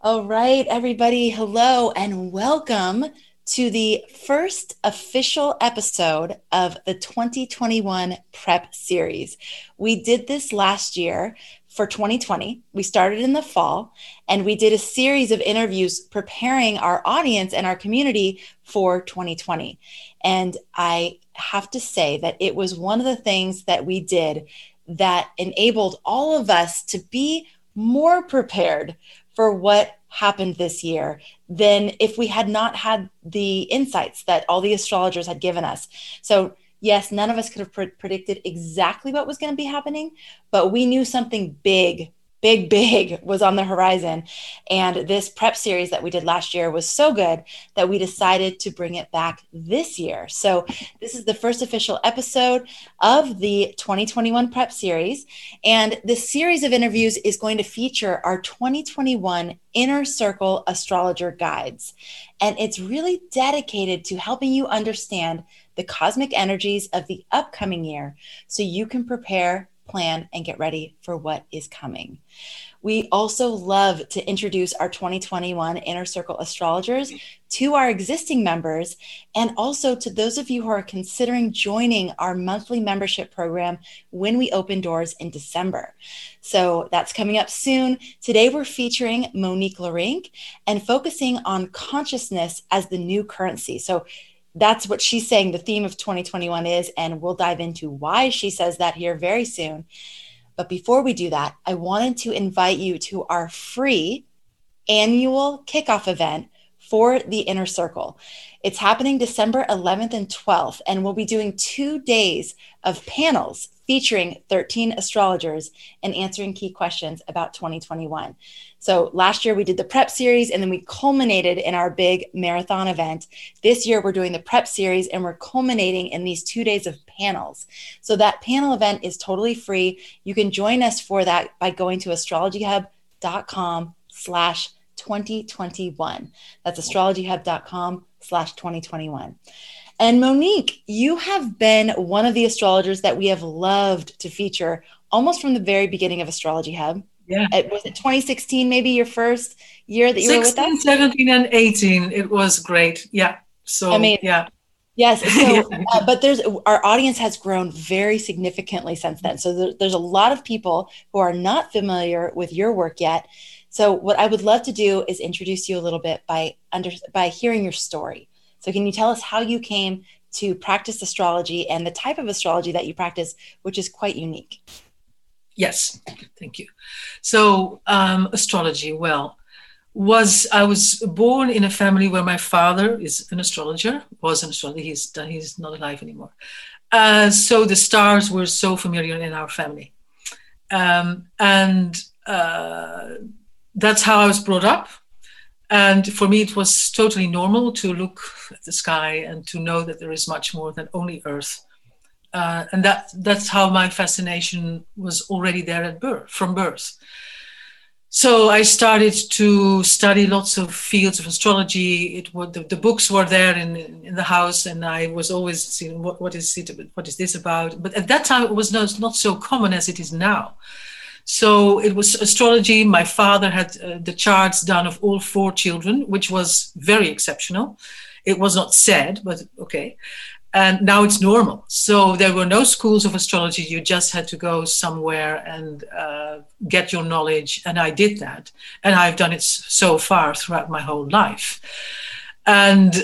All right, everybody. Hello and welcome to the first official episode of the 2021 Prep Series. We did this last year for 2020. We started in the fall and we did a series of interviews preparing our audience and our community for 2020. And I have to say that it was one of the things that we did that enabled all of us to be more prepared for what happened this year than if we had not had the insights that all the astrologers had given us. So, yes, none of us could have predicted exactly what was going to be happening, but we knew something big was on the horizon. And this prep series that we did last year was so good that we decided to bring it back this year. So this is the first official episode of the 2021 prep series. And this series of interviews is going to feature our 2021 Inner Circle Astrologer Guides. And it's really dedicated to helping you understand the cosmic energies of the upcoming year so you can prepare, plan, and get ready for what is coming. We also love to introduce our 2021 Inner Circle astrologers to our existing members and also to those of you who are considering joining our monthly membership program when we open doors in December. So that's coming up soon. Today we're featuring Monique Larink and focusing on consciousness as the new currency. So that's what she's saying the theme of 2021 is, and we'll dive into why she says that here very soon. But before we do that, I wanted to invite you to our free annual kickoff event for the Inner Circle. It's happening December 11th and 12th, and we'll be doing 2 days of panels featuring 13 astrologers and answering key questions about 2021. So last year we did the prep series and then we culminated in our big marathon event. This year we're doing the prep series and we're culminating in these 2 days of panels. So that panel event is totally free. You can join us for that by going to astrologyhub.com/2021. That's astrologyhub.com/2021. And Monique, you have been one of the astrologers that we have loved to feature almost from the very beginning of Astrology Hub. Yeah. Was it 2016, maybe your first year that you were with us? 16, 17, and 18. It was great. Yeah. So, Amazing. yeah. Yes. So, but our audience has grown very significantly since then. So there's a lot of people who are not familiar with your work yet. So what I would love to do is introduce you a little bit by hearing your story. So can you tell us how you came to practice astrology and the type of astrology that you practice, which is quite unique? Yes, thank you. So astrology, I was born in a family where my father is an astrologer, was an astrologer. He's not alive anymore. So the stars were so familiar in our family. And that's how I was brought up. And for me, it was totally normal to look at the sky and to know that there is much more than only Earth. And that's how my fascination was already there from birth. So I started to study lots of fields of astrology. The books were there in the house, and I was always seeing what is this about. But at that time, it was not so common as it is now. So it was astrology. My father had the charts done of all 4 children, which was very exceptional. It was not said, but okay. And now it's normal. So there were no schools of astrology. You just had to go somewhere and get your knowledge. And I did that. And I've done it so far throughout my whole life. And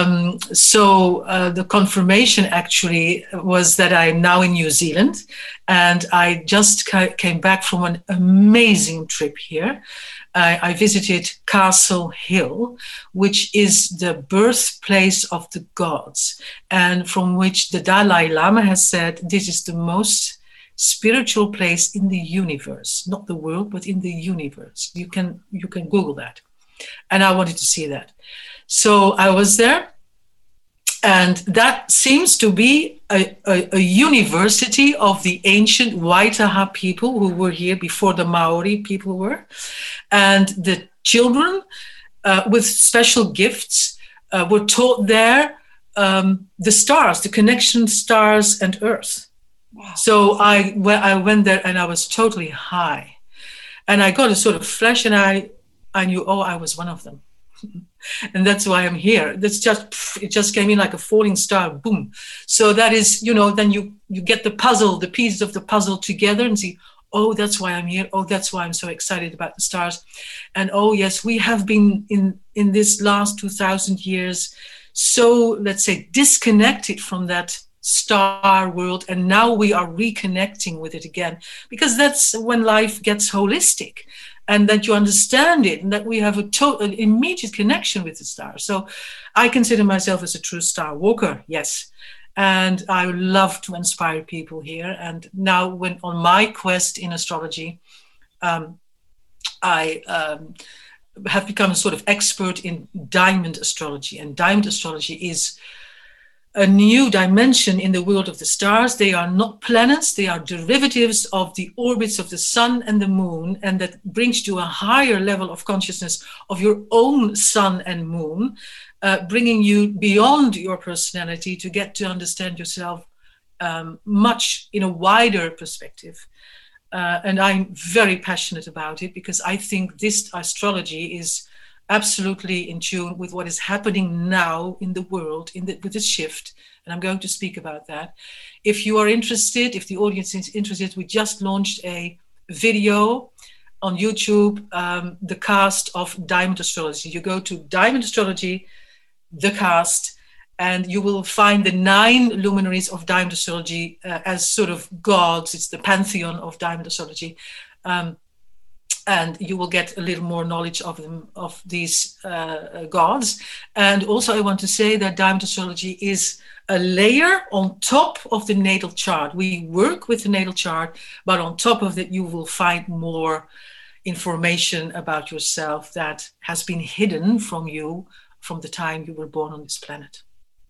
so the confirmation actually was that I'm now in New Zealand. And I just came back from an amazing trip here. I visited Castle Hill, which is the birthplace of the gods, and from which the Dalai Lama has said this is the most spiritual place in the universe, not the world, but in the universe. You can Google that. And I wanted to see that. So I was there, and that seems to be a university of the ancient Waitaha people who were here before the Maori people were. And the children with special gifts were taught there the stars, the connection stars and Earth. Wow. So I went there and I was totally high. And I got a sort of flash and I I knew, oh, I was one of them. And that's why I'm here. It just came in like a falling star, boom. So that is, then you get the pieces of the puzzle together and see, oh, that's why I'm here. Oh, that's why I'm so excited about the stars. And oh, yes, we have been in this last 2000 years so, let's say, disconnected from that star world, and now we are reconnecting with it again, because that's when life gets holistic, and that you understand it, and that we have an immediate connection with the stars. So I consider myself as a true star walker, yes. And I love to inspire people here. And now, when on my quest in astrology, I have become a sort of expert in diamond astrology. And diamond astrology is a new dimension in the world of the stars. They are not planets, they are derivatives of the orbits of the sun and the moon, and that brings you a higher level of consciousness of your own sun and moon, bringing you beyond your personality to get to understand yourself much in a wider perspective. And I'm very passionate about it, because I think this astrology is absolutely in tune with what is happening now in the world with this shift. And I'm going to speak about that. If you are interested, if the audience is interested, we just launched a video on YouTube, the cast of Diamond Astrology. You go to Diamond Astrology, the cast, and you will find the 9 luminaries of Diamond Astrology as sort of gods. It's the pantheon of Diamond Astrology. And you will get a little more knowledge of them, of these gods. And also I want to say that Diamond Astrology is a layer on top of the natal chart. We work with the natal chart, but on top of it, you will find more information about yourself that has been hidden from you from the time you were born on this planet.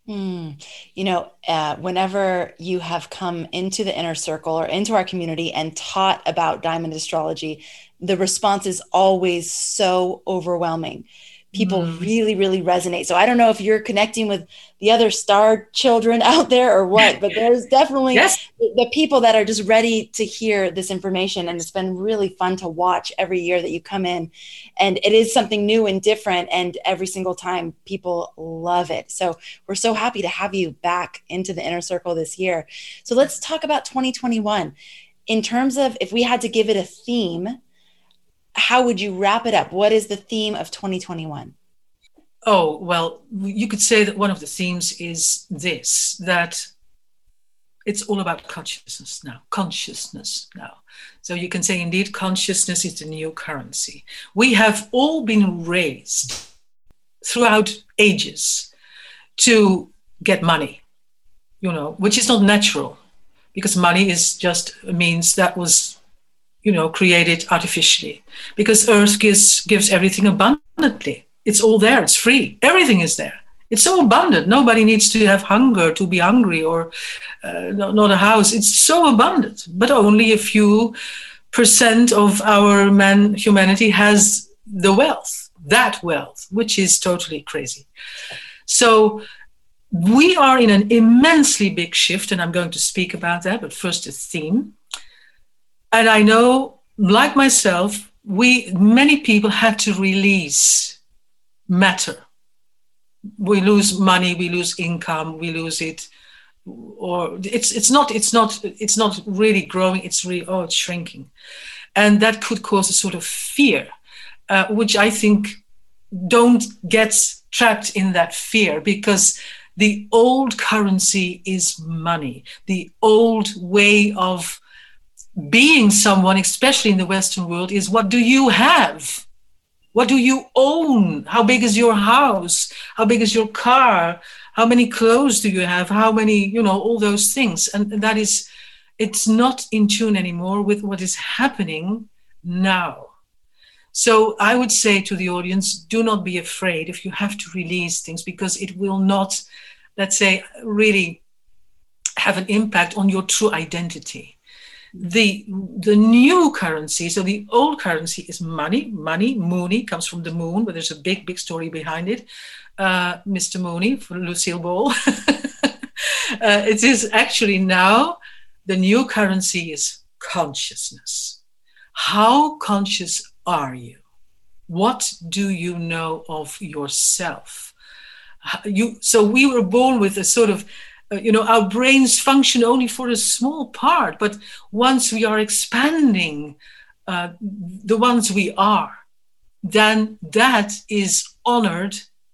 Whenever you have come into the inner circle or into our community and taught about diamond astrology, the response is always so overwhelming. People really, really resonate. So I don't know if you're connecting with the other star children out there or what, but there's definitely the people that are just ready to hear this information. And it's been really fun to watch every year that you come in, and it is something new and different. And every single time people love it. So we're so happy to have you back into the inner circle this year. So let's talk about 2021 in terms of, if we had to give it a theme, how would you wrap it up? What is the theme of 2021? Oh, well, you could say that one of the themes is this, that it's all about consciousness now. So you can say, indeed, consciousness is the new currency. We have all been raised throughout ages to get money, which is not natural, because money is just a means that was created artificially, because Earth gives everything abundantly. It's all there. It's free. Everything is there. It's so abundant. Nobody needs to have hunger to be hungry, or not a house. It's so abundant. But only a few % of our humanity has the wealth, which is totally crazy. So we are in an immensely big shift, and I'm going to speak about that. But first, a theme. And I know, like myself, many people had to release matter. We lose money, we lose income, we lose it, or it's not really growing. It's shrinking, and that could cause a sort of fear, which I think don't get trapped in that fear, because the old currency is money. The old way of being someone, especially in the Western world, is, what do you have? What do you own? How big is your house? How big is your car? How many clothes do you have? How many, all those things. And that is, it's not in tune anymore with what is happening now. So I would say to the audience, do not be afraid if you have to release things, because it will not, let's say, really have an impact on your true identity. The new currency, so the old currency is money. Mooney comes from the moon, but there's a big story behind it. Mr. Mooney, for Lucille Ball. It is actually now the new currency is consciousness. How conscious are you? What do you know of yourself? So we were born with a sort of, our brains function only for a small part, but once we are expanding the ones we are, then that is honored,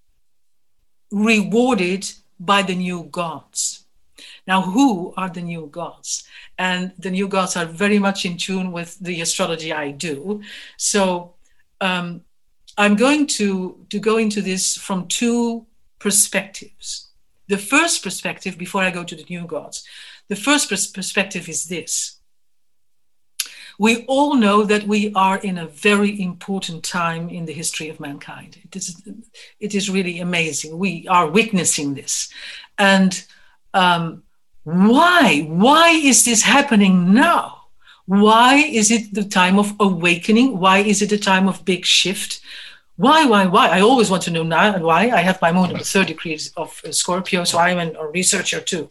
rewarded by the new gods. Now, who are the new gods? And the new gods are very much in tune with the astrology I do. So I'm going to go into this from two perspectives. The first perspective, before I go to the new gods, the first perspective is this. We all know that we are in a very important time in the history of mankind. It is really amazing. We are witnessing this. And why? Why is this happening now? Why is it the time of awakening? Why is it a time of big shift? Why? I always want to know now why. I have my moon in the 3rd degree of Scorpio, so I'm a researcher too.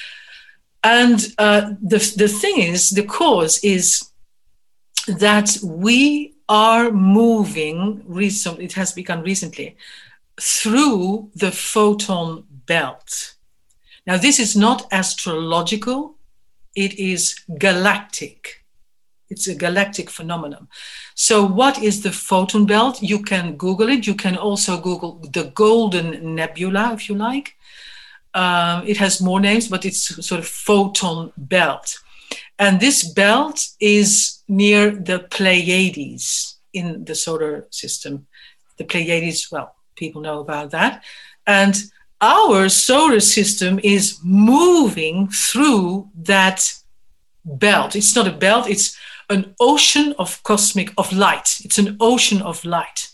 And the thing is, the cause is that we are moving, it has begun recently, through the photon belt. Now, this is not astrological, it is galactic. It's a galactic phenomenon. So what is the photon belt? You can Google it. You can also Google the Golden Nebula, if you like. It has more names, but it's sort of photon belt. And this belt is near the Pleiades in the solar system. The Pleiades, well, people know about that. And our solar system is moving through that belt. It's not a belt, it's an ocean of light. It's an ocean of light.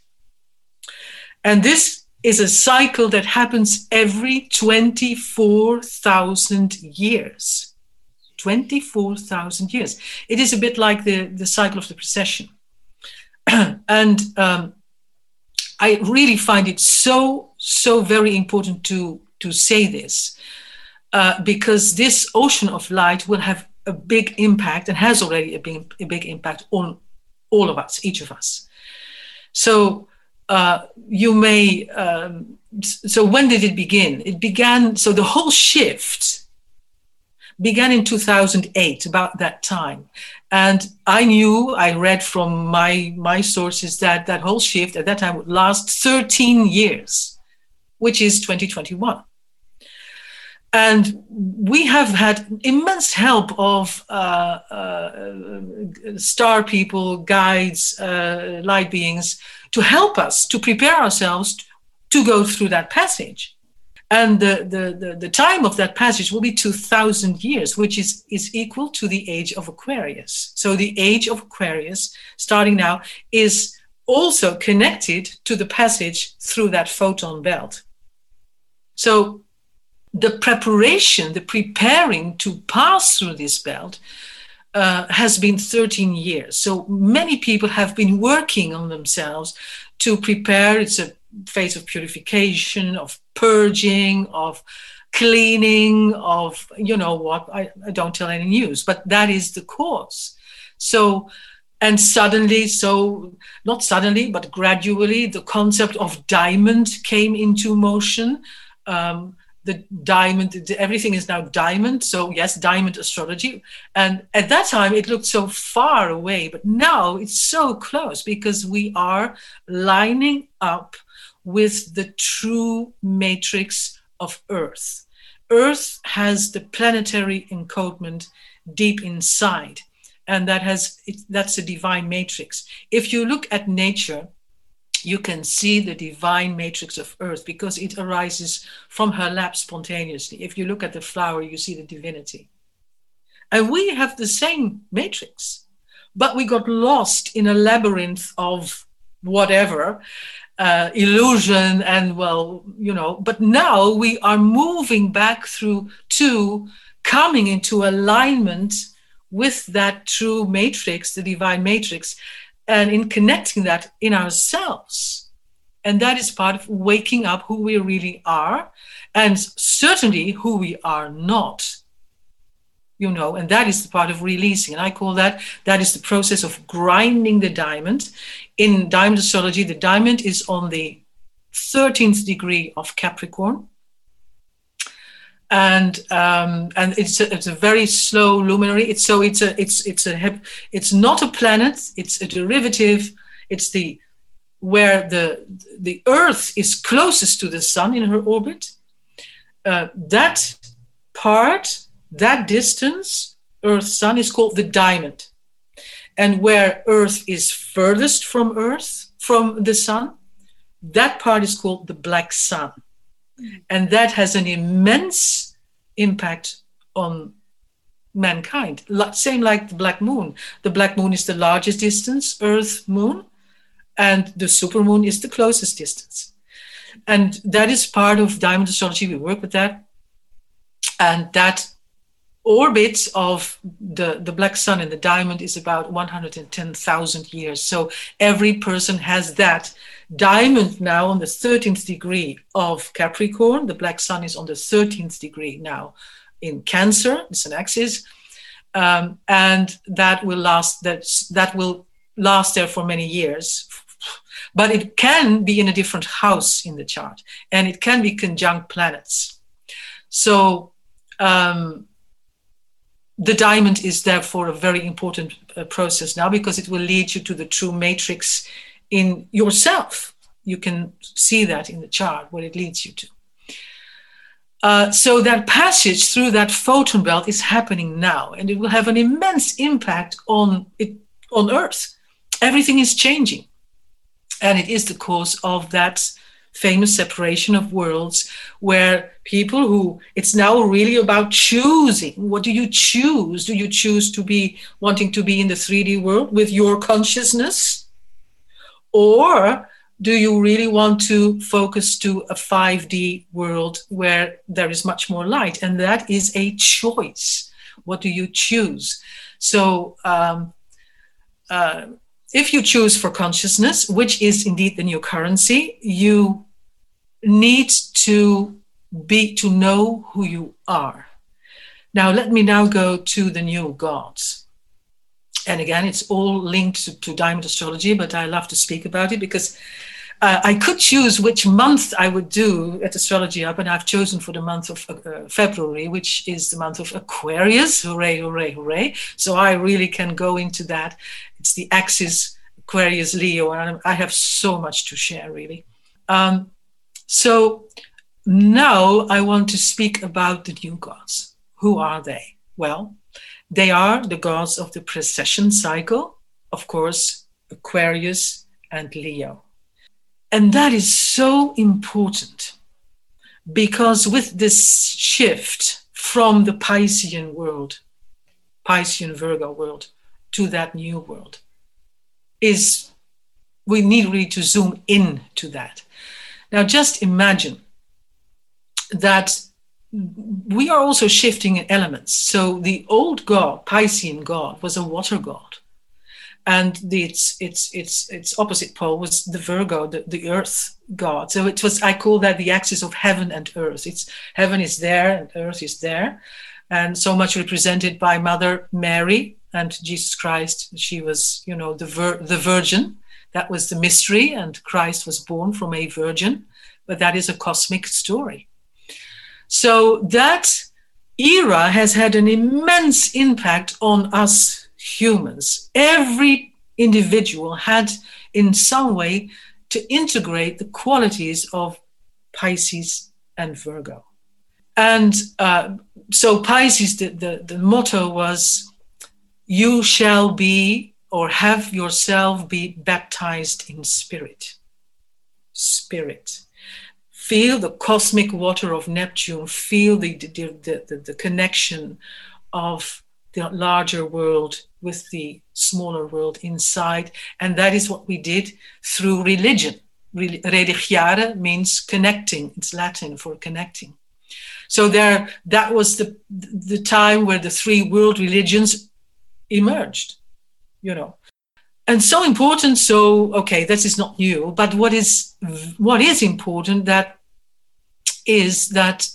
And this is a cycle that happens every 24,000 years. 24,000 years. It is a bit like the cycle of the precession. And I really find it so very important to say this, because this ocean of light will have a big impact and has already a big impact on all of us, each of us. So you may, so when did it begin? It began, so the whole shift began in 2008, about that time. And I read from my sources that whole shift at that time would last 13 years, which is 2021. And we have had immense help of star people, guides, light beings, to help us, to prepare ourselves to go through that passage. And the time of that passage will be 2,000 years, which is equal to the age of Aquarius. So the age of Aquarius, starting now, is also connected to the passage through that photon belt. So the preparing to pass through this belt has been 13 years. So many people have been working on themselves to prepare. It's a phase of purification, of purging, of cleaning, of, I don't tell any news, but that is the cause. So, and not suddenly, but gradually, the concept of diamond came into motion. The diamond, everything is now diamond. So yes, diamond astrology. And at that time, it looked so far away, but now it's so close because we are lining up with the true matrix of Earth. Earth has the planetary encodement deep inside, and that's a divine matrix. If you look at nature, you can see the divine matrix of Earth because it arises from her lap spontaneously. If you look at the flower, you see the divinity. And we have the same matrix, but we got lost in a labyrinth of whatever, illusion and, but now we are moving back through to coming into alignment with that true matrix, the divine matrix, and in connecting that in ourselves. And that is part of waking up who we really are, and certainly who we are not. And that is the part of releasing. And I call that is the process of grinding the diamond in diamond astrology, the diamond is on the 13th degree of Capricorn. And it's a very slow luminary. It's not a planet. It's a derivative. It's where the Earth is closest to the Sun in her orbit. That distance, Earth-Sun, is called the diamond. And where Earth is furthest from the Sun, that part is called the black sun. And that has an immense impact on mankind. Same like the black moon. The black moon is the largest distance, Earth, moon, and the supermoon is the closest distance. And that is part of diamond astrology. We work with that. And that orbit of the black sun and the diamond is about 110,000 years. So every person has that diamond now on the 13th degree of Capricorn. The black sun is on the 13th degree now in Cancer. It's an axis. And that will last there for many years. But it can be in a different house in the chart, and it can be conjunct planets. So the diamond is therefore a very important process now, because it will lead you to the true matrix in yourself. You can see that in the chart, what it leads you to. So that passage through that photon belt is happening now, and it will have an immense impact on Earth. Everything is changing. And it is the cause of that famous separation of worlds, where people it's now really about choosing. What do you choose? Do you choose to be wanting to be in the 3D world with your consciousness? Or do you really want to focus to a 5D world where there is much more light? And that is a choice. What do you choose? So if you choose for consciousness, which is indeed the new currency, you need to know who you are. Now, let me now go to the new gods. And again, it's all linked to diamond astrology, but I love to speak about it because I could choose which month I would do at Astrology Hub, and I've chosen for the month of February, which is the month of Aquarius. Hooray, hooray, hooray. So I really can go into that. It's the axis Aquarius, Leo, and I have so much to share, really. So now I want to speak about the new gods. Who are they? Well, they are the gods of the precession cycle, of course, Aquarius and Leo. And that is so important, because with this shift from the Piscean world, Piscean Virgo world, to that new world, we need really to zoom in to that. Now, just imagine that we are also shifting in elements. So the old god, Piscean god, was a water god. And its opposite pole was the Virgo, the earth god. So it was, I call that the axis of heaven and earth. Heaven is there and earth is there. And so much represented by Mother Mary and Jesus Christ. She was, the virgin. That was the mystery, and Christ was born from a virgin. But that is a cosmic story. So that era has had an immense impact on us humans. Every individual had in some way to integrate the qualities of Pisces and Virgo. And so Pisces, the motto was, you shall be or have yourself be baptized in spirit. Spirit. Feel the cosmic water of Neptune, feel the connection of the larger world with the smaller world inside. And that is what we did through religion. Religiare means connecting. It's Latin for connecting. So that was the time where the three world religions emerged, And so important, this is not new, but what is important is that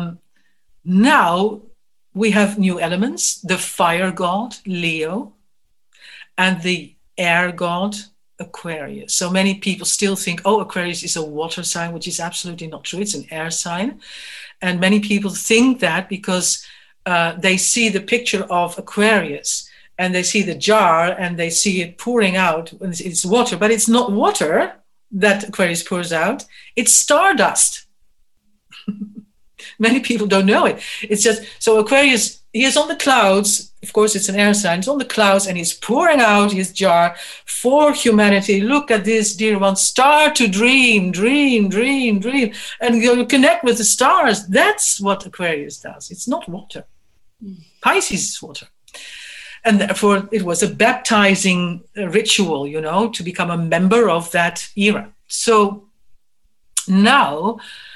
now we have new elements, the fire god, Leo, and the air god, Aquarius. So many people still think, oh, Aquarius is a water sign, which is absolutely not true. It's an air sign. And many people think that because they see the picture of Aquarius and they see the jar and they see it pouring out. It's water, but it's not water that Aquarius pours out. It's stardust. Many people don't know it. It's just, so Aquarius, he is on the clouds. Of course, it's an air sign. It's on the clouds and he's pouring out his jar for humanity. Look at this, dear one. Start to dream, dream, dream, dream. And you connect with the stars. That's what Aquarius does. It's not water. Pisces is water. And therefore, it was a baptizing ritual, to become a member of that era. So now,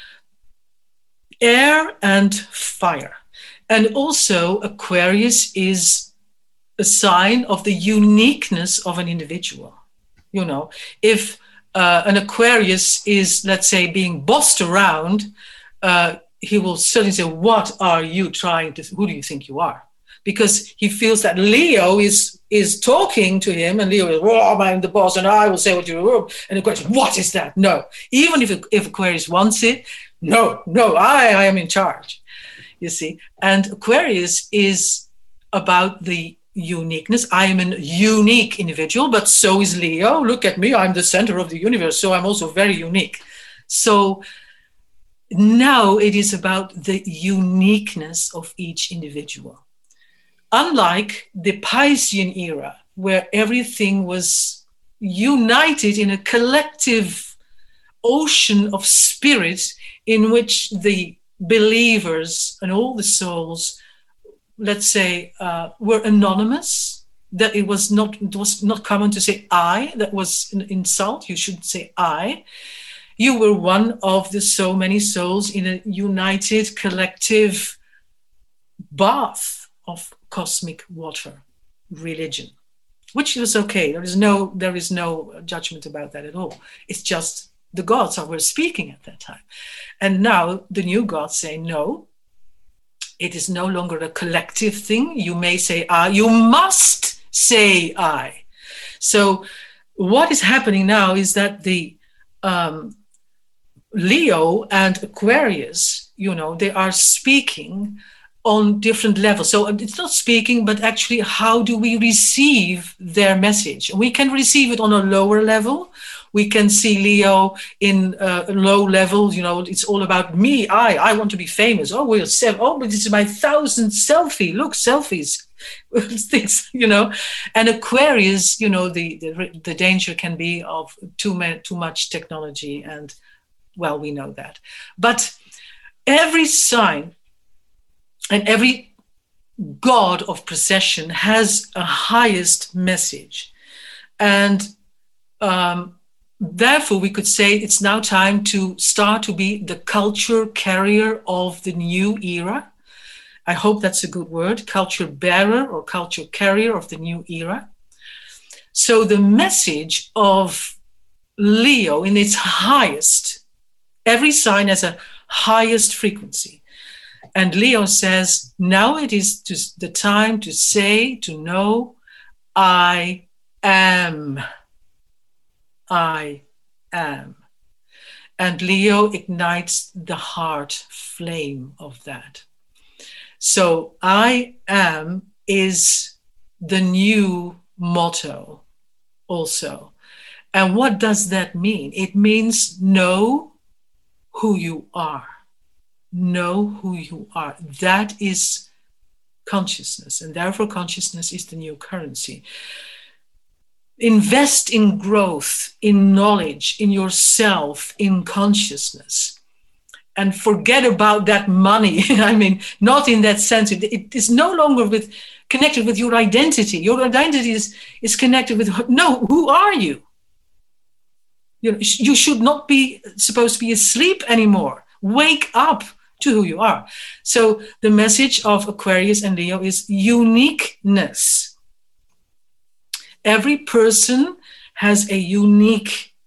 air and fire. And also Aquarius is a sign of the uniqueness of an individual. If an Aquarius is, let's say, being bossed around, he will certainly say, what are you who do you think you are? Because he feels that Leo is talking to him, and Leo is, oh, I'm the boss, and I will say what you will. And Aquarius, what is that? No. Even if Aquarius wants it, no, I am in charge, you see. And Aquarius is about the uniqueness. I am a unique individual, but so is Leo. Look at me, I'm the center of the universe, so I'm also very unique. So now it is about the uniqueness of each individual. Unlike the Piscean era, where everything was united in a collective ocean of spirit in which the believers and all the souls, let's say, were anonymous, that it was not common to say I. That was an insult. You should say I. You were one of the so many souls in a united collective bath of cosmic water religion, which was okay. There is no judgment about that at all. It's just the gods were speaking at that time. And now the new gods say, no, it is no longer a collective thing. You may say I, you must say I. So what is happening now is that the Leo and Aquarius, they are speaking on different levels. So it's not speaking, but actually how do we receive their message? We can receive it on a lower level. We can see Leo in a low level, it's all about me, I want to be famous. Oh, but this is my 1,000th selfie. Look, selfies, things, And Aquarius, the danger can be of too much technology, and well, we know that. But every sign and every god of procession has a highest message. And therefore, we could say it's now time to start to be the culture carrier of the new era. I hope that's a good word, culture bearer or culture carrier of the new era. So the message of Leo in its highest, every sign has a highest frequency. And Leo says, now it is the time to say, to know, I am. I am. And Leo ignites the heart flame of that. So I am is the new motto also. And what does that mean? It means know who you are. Know who you are. That is consciousness. And therefore consciousness is the new currency. Invest in growth, in knowledge, in yourself, in consciousness. And forget about that money. I mean, not in that sense. It is no longer connected with your identity. Your identity is connected with, who are you? You should not be supposed to be asleep anymore. Wake up to who you are. So the message of Aquarius and Leo is uniqueness. Every person has a unique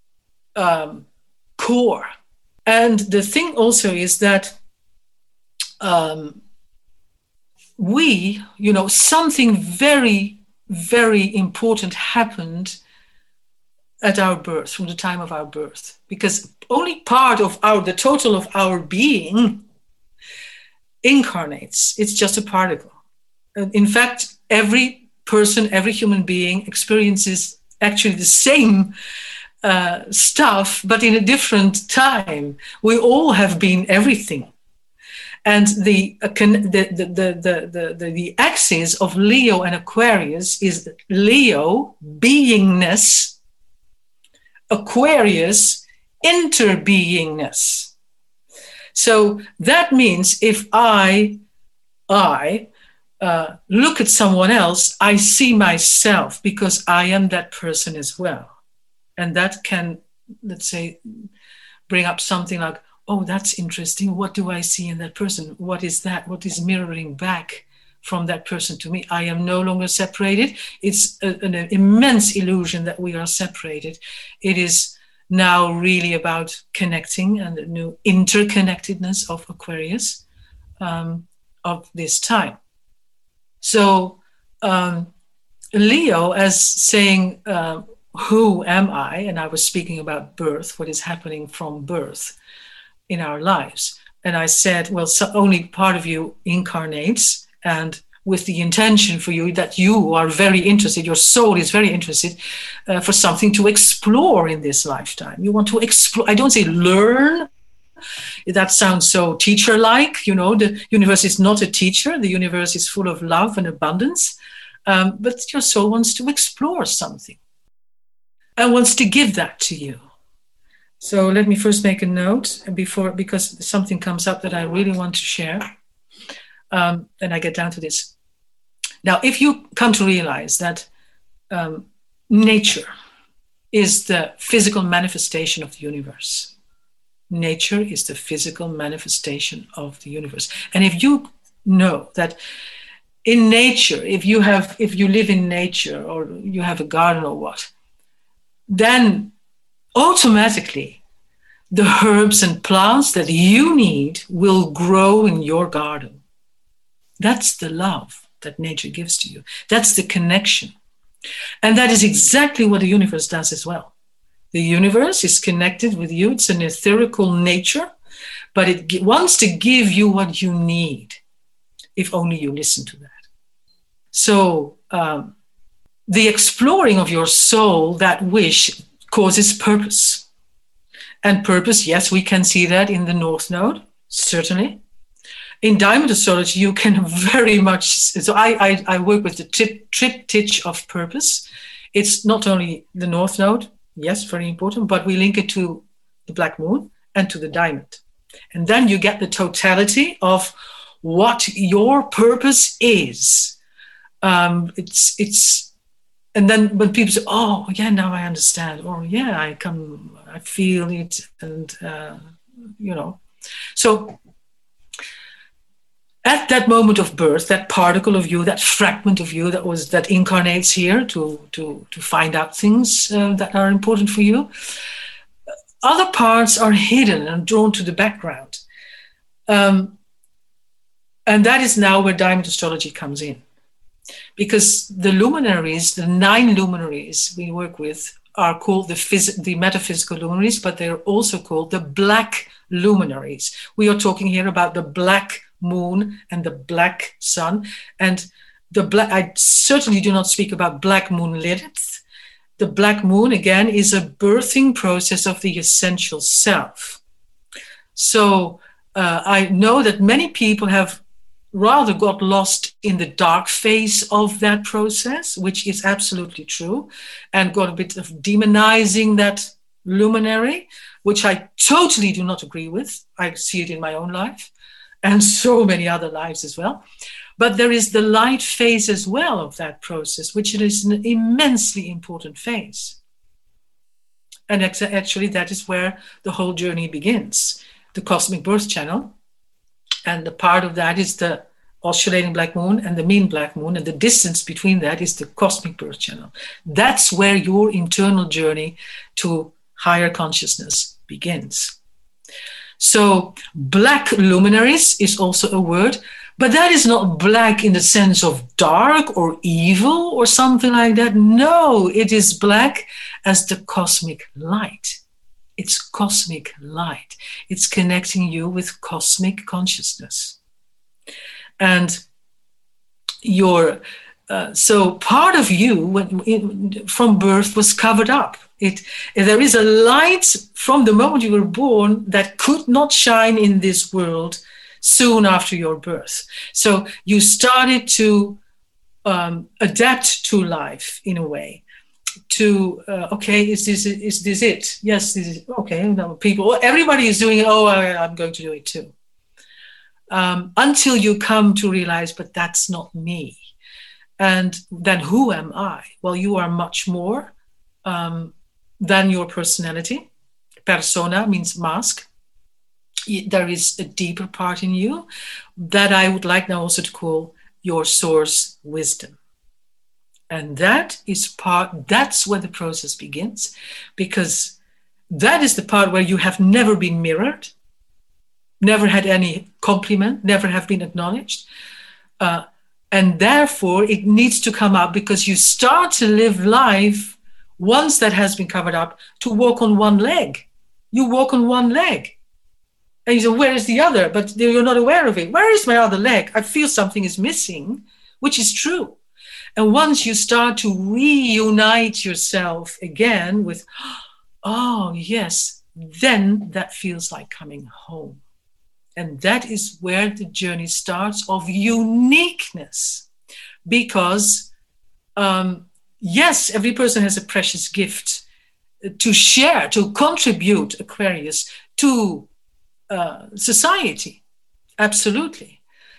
core. And the thing also is that something very, very important happened at our birth, from the time of our birth, because only part of the total of our being incarnates. It's just a particle. In fact, every person, every human being experiences actually the same stuff, but in a different time. We all have been everything. And the axis of Leo and Aquarius is Leo, beingness, Aquarius, interbeingness. So that means if I look at someone else, I see myself because I am that person as well. And that can, let's say, bring up something like, oh, that's interesting. What do I see in that person? What is that? What is mirroring back from that person to me? I am no longer separated. It's an immense illusion that we are separated. It is now really about connecting and the new interconnectedness of Aquarius of this time. So Leo, as saying, who am I? And I was speaking about birth, what is happening from birth in our lives. And I said, well, only part of you incarnates, and with the intention for you that you are very interested, your soul is very interested for something to explore in this lifetime. You want to explore. I don't say learn. That sounds so teacher-like. You know, the universe is not a teacher. The universe is full of love and abundance. But your soul wants to explore something and wants to give that to you. So let me first make a note because something comes up that I really want to share. And I get down to this. Now, if you come to realize that nature is the physical manifestation of the universe. Nature is the physical manifestation of the universe. And if you know that in nature, if you live in nature or you have a garden or what, then automatically the herbs and plants that you need will grow in your garden. That's the love that nature gives to you. That's the connection. And that is exactly what the universe does as well. The universe is connected with you. It's an etherical nature, but it wants to give you what you need, if only you listen to that. So the exploring of your soul, that wish, causes purpose. And purpose, yes, we can see that in the North Node, certainly. In Diamond Astrology, you can very much, so I work with the triptych of purpose. It's not only the North Node, yes, very important, but we link it to the Black Moon and to the Diamond. And then you get the totality of what your purpose is. And then when people say, oh, yeah, now I understand. Or, yeah, I feel it. And, So at that moment of birth, that particle of you, that fragment of you that incarnates here to find out things that are important for you, other parts are hidden and drawn to the background. And that is now where Diamond Astrology comes in. Because the luminaries, the 9 luminaries we work with, are called the metaphysical luminaries, but they're also called the black luminaries. We are talking here about the black moon and the black sun. And I certainly do not speak about black moon Lilith. The black moon, again, is a birthing process of the essential self. So I know that many people have rather got lost in the dark phase of that process, which is absolutely true, and got a bit of demonizing that luminary, which I totally do not agree with. I see it in my own life and so many other lives as well. But there is the light phase as well of that process, which is an immensely important phase. And actually that is where the whole journey begins, the cosmic birth channel. And the part of that is the oscillating black moon and the mean black moon, and the distance between that is the cosmic birth channel. That's where your internal journey to higher consciousness begins. So black luminaries is also a word, But that is not black in the sense of dark or evil or something like that. No, it is black as the cosmic light. It's cosmic light. It's connecting you with cosmic consciousness. And so part of you from birth was covered up. There is a light from the moment you were born that could not shine in this world soon after your birth. So you started to adapt to life in a way. To okay, is this it? Yes, this is okay. No, everybody is doing it. Oh, I'm going to do it too. Until you come to realize, but that's not me. And then who am I? Well, you are much more than your personality. Persona means mask. There is a deeper part in you that I would like now also to call your source wisdom. And that's where the process begins, because that is the part where you have never been mirrored, never had any compliment, never have been acknowledged. And therefore it needs to come up, because you start to live life once that has been covered up, to walk on one leg. You walk on one leg. And you say, where is the other? But you're not aware of it. Where is my other leg? I feel something is missing, which is true. And once you start to reunite yourself again with, oh, yes, then that feels like coming home. And that is where the journey starts of uniqueness. Because, yes, every person has a precious gift to share, to contribute, Aquarius, to society. Absolutely.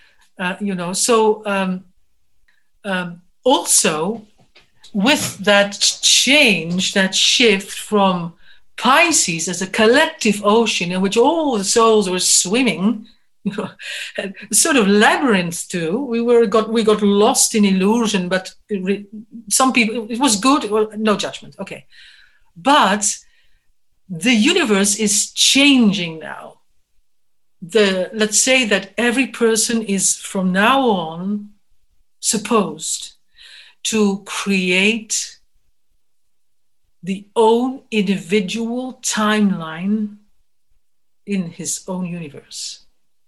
Also, with that change, that shift from Pisces as a collective ocean in which all the souls were swimming, sort of labyrinth too. We got lost in illusion, but some people, it was good. Well, no judgment, okay. But the universe is changing now. Let's say that every person is from now on supposed to create the own individual timeline in his own universe.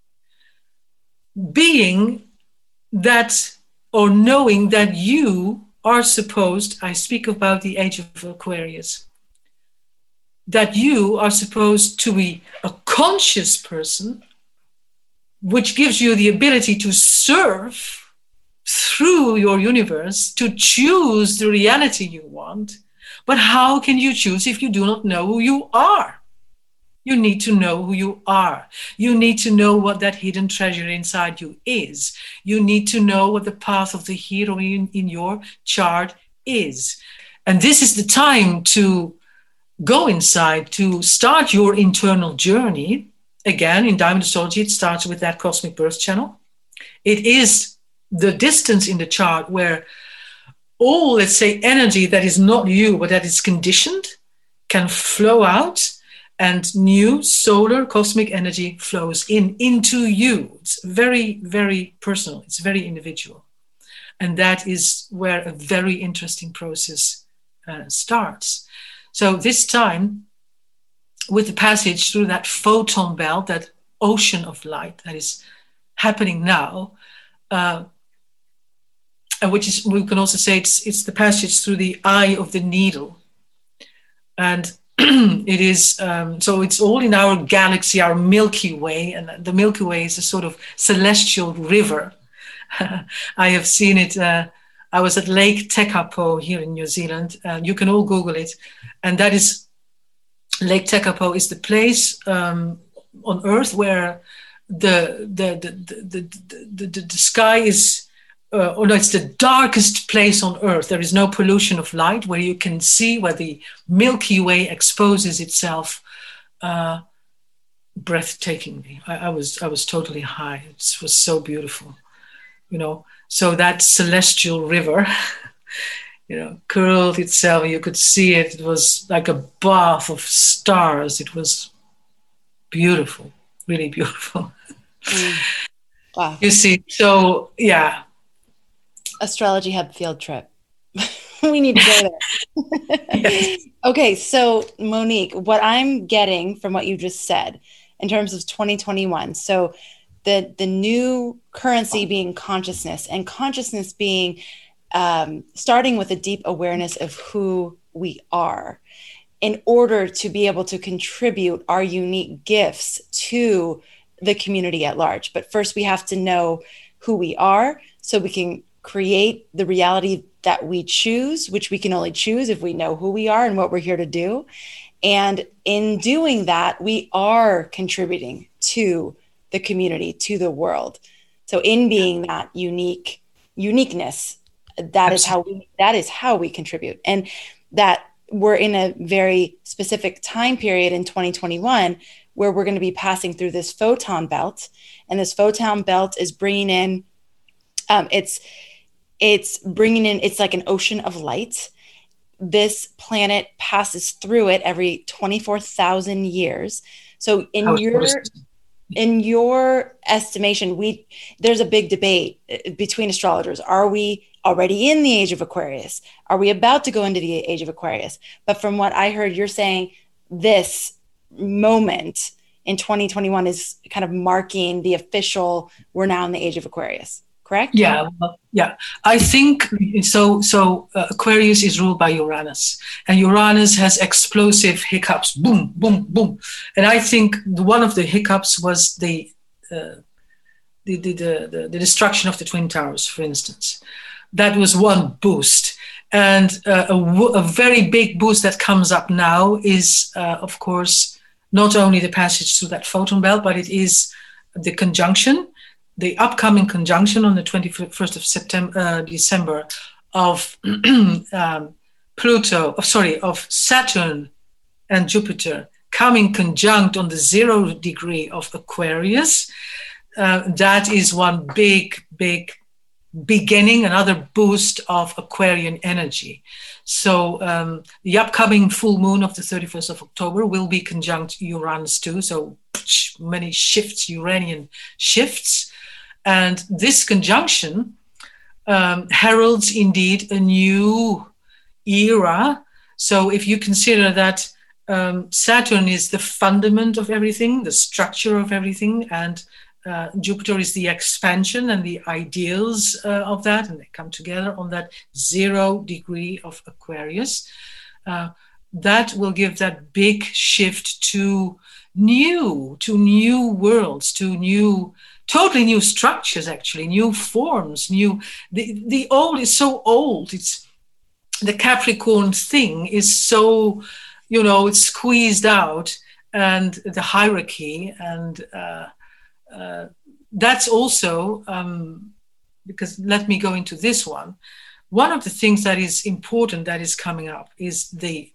Being that, or knowing that you are supposed, I speak about the age of Aquarius, that you are supposed to be a conscious person, which gives you the ability to serve through your universe, to choose the reality you want. But how can you choose if you do not know who you are? You need to know who you are. You need to know what that hidden treasure inside you is. You need to know what the path of the hero in your chart is. And this is the time to go inside, to start your internal journey. Again, in Diamond Astrology, it starts with that cosmic birth channel. It is the distance in the chart where all, let's say, energy that is not you, but that is conditioned, can flow out, and new solar cosmic energy flows into you. It's very, very personal. It's very individual. And that is where a very interesting process starts. So this time, with the passage through that photon belt, that ocean of light that is happening now, which is, we can also say it's the passage through the eye of the needle. And it is, so it's all in our galaxy, our Milky Way, and the Milky Way is a sort of celestial river. I have seen it, I was at Lake Tekapo here in New Zealand, and you can all Google it. And that is, Lake Tekapo is the place on Earth where the sky is, it's the darkest place on Earth. There is no pollution of light, where you can see where the Milky Way exposes itself breathtakingly. I was totally high. It was so beautiful, So that celestial river, curled itself. You could see it. It was like a bath of stars. It was beautiful, really beautiful. Wow. You see, so yeah. Astrology Hub field trip. We need to go there. Yes. Okay, so Monique, what I'm getting from what you just said in terms of 2021, so the new currency being consciousness, and consciousness being starting with a deep awareness of who we are in order to be able to contribute our unique gifts to the community at large. But first, we have to know who we are so we can create the reality that we choose, which we can only choose if we know who we are and what we're here to do. And in doing that, we are contributing to the community, to the world. So in being that uniqueness, that is how we contribute. And that we're in a very specific time period in 2021 where we're going to be passing through this photon belt, and this photon belt is bringing in it's like an ocean of light. This planet passes through it every 24,000 years. So in your estimation, there's a big debate between astrologers. Are we already in the age of Aquarius? Are we about to go into the age of Aquarius? But from what I heard, you're saying this moment in 2021 is kind of marking the official, we're now in the age of Aquarius. Correct? Yeah. I think so. Aquarius is ruled by Uranus, and Uranus has explosive hiccups. Boom, boom, boom. And I think one of the hiccups was the destruction of the Twin Towers, for instance. That was one boost, and a very big boost that comes up now is, of course, not only the passage through that photon belt, but it is the conjunction. The upcoming conjunction on the 21st of December of of Saturn and Jupiter coming conjunct on the 0 degree of Aquarius. That is one big beginning, another boost of Aquarian energy. So the upcoming full moon of the 31st of October will be conjunct Uranus too. So many shifts, Uranian shifts. And this conjunction heralds indeed a new era. So if you consider that Saturn is the fundament of everything, the structure of everything, and Jupiter is the expansion and the ideals of that, and they come together on that 0 degree of Aquarius, that will give that big shift to new worlds, to totally new structures, actually, new forms, the old is so old. It's the Capricorn thing is so, it's squeezed out, and the hierarchy, and that's also, because let me go into this one. One of the things that is important that is coming up is the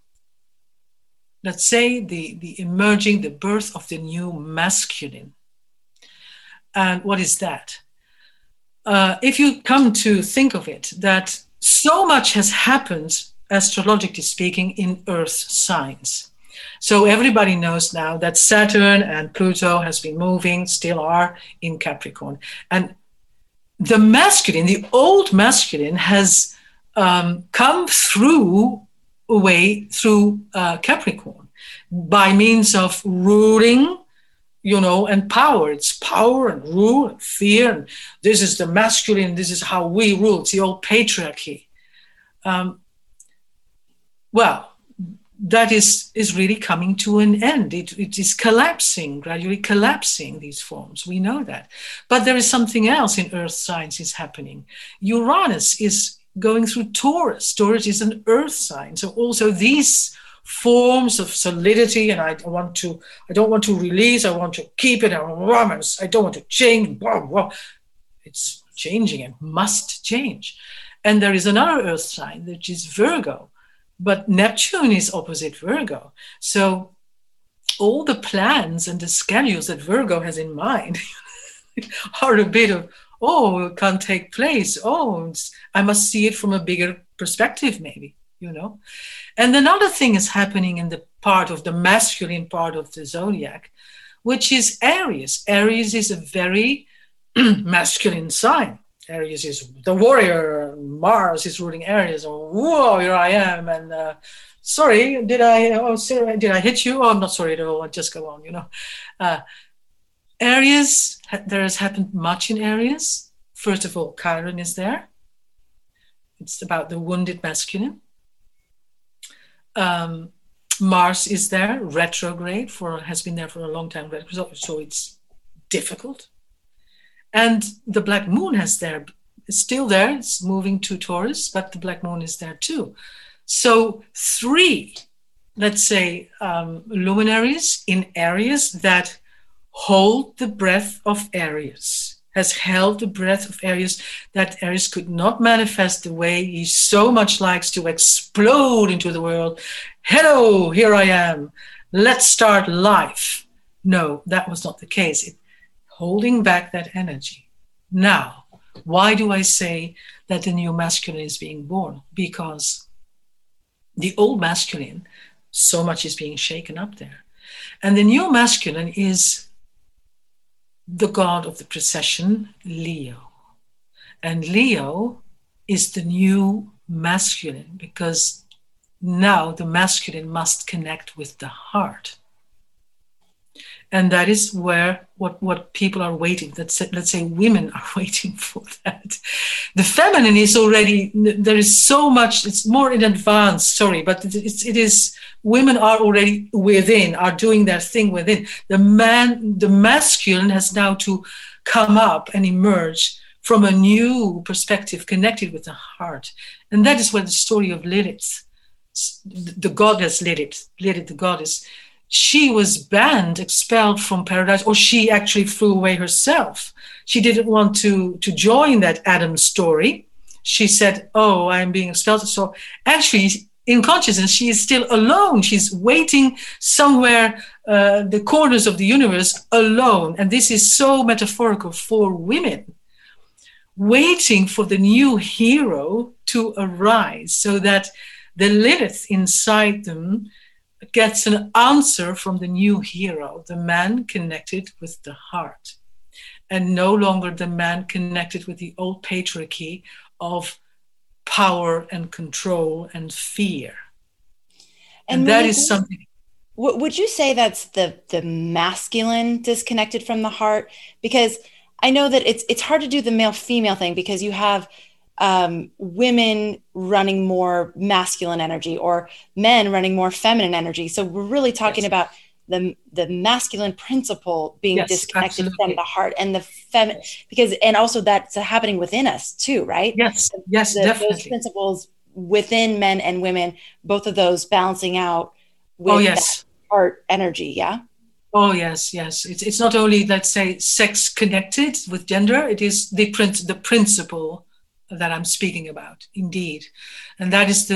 birth of the new masculine. And what is that? If you come to think of it, that so much has happened, astrologically speaking, in Earth signs. So everybody knows now that Saturn and Pluto has been moving, still are, in Capricorn. And the masculine, the old masculine, has come through Capricorn by means of ruling, and power. It's power and rule and fear. And this is the masculine. This is how we rule. It's the old patriarchy. That is really coming to an end. It is collapsing, gradually collapsing, these forms. We know that. But there is something else in Earth signs is happening. Uranus is going through Taurus. Taurus is an Earth sign. So also these forms of solidity, and I don't want to release, I want to keep it, I don't want to change, it's changing and must change. And there is another Earth sign, which is Virgo, but Neptune is opposite Virgo. So all the plans and the schedules that Virgo has in mind are a bit of, it can't take place. I must see it from a bigger perspective, maybe. And another thing is happening in the part of the masculine part of the zodiac, which is Aries. Aries is a very masculine sign. Aries is the warrior, Mars is ruling Aries. Oh, whoa, here I am. And sorry, did I hit you? Oh, I'm not sorry at all. I'll just go on, Aries, there has happened much in Aries. First of all, Chiron is there. It's about the wounded masculine. Mars is there, retrograde, has been there for a long time, so it's difficult. And the Black Moon is still there. It's moving to Taurus, but the Black Moon is there too. So 3, let's say, luminaries in Aries that hold the breath of Aries, has held the breath of Aries, that Aries could not manifest the way he so much likes to explode into the world. Hello, here I am. Let's start life. No, that was not the case. Holding back that energy. Now, why do I say that the new masculine is being born? Because the old masculine, so much is being shaken up there. And the new masculine is the god of the precession, Leo. And Leo is the new masculine because now the masculine must connect with the heart. And that is where what people are waiting. Let's say women are waiting for that. The feminine is already, there is so much, it's more in advance, sorry, but it is, women are already within, are doing their thing within. The masculine has now to come up and emerge from a new perspective connected with the heart. And that is where the story of Lilith, the goddess Lilith, the goddess, she was banned, expelled from paradise, or she actually flew away herself. She didn't want to join that Adam story. She said, oh, I'm being expelled. So actually, in consciousness, she is still alone. She's waiting somewhere, the corners of the universe, alone. And this is so metaphorical for women, waiting for the new hero to arise so that the Lilith inside them gets an answer from the new hero, the man connected with the heart, and no longer the man connected with the old patriarchy of power and control and fear. And that is something. Would you say that's the masculine disconnected from the heart? Because I know that it's hard to do the male-female thing because you have women running more masculine energy or men running more feminine energy. So we're really talking about the masculine principle being disconnected from the heart and the feminine, because, and also that's happening within us too, right? Yes, definitely. Those principles within men and women, both of those balancing out with that heart energy. Yeah. Oh, yes. It's not only, let's say, sex connected with gender. It is the principle that I'm speaking about, indeed. And